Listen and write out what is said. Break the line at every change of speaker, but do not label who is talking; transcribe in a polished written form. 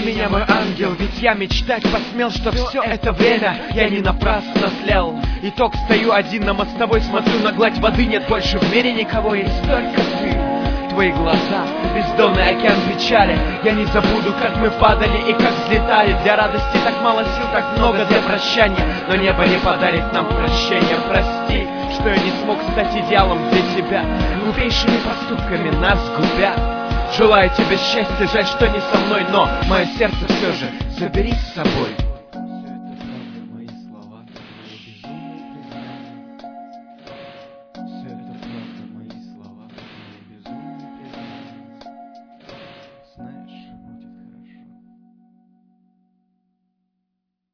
меня, мой ангел, ведь я мечтать посмел, что все это время я не напрасно тлел. Итог, стою один на мостовой, смотрю на гладь воды, нет больше в мире никого, есть только ты. Твои глаза, бездонный океан печали. Я не забуду, как мы падали и как взлетали. Для радости так мало сил, так много для прощания. Но небо не подарит нам прощения. Прости, что я не смог стать идеалом для тебя, глупейшими поступками нас губя. Желаю тебе счастья, жаль, что не со мной, но мое сердце все же забери с собой.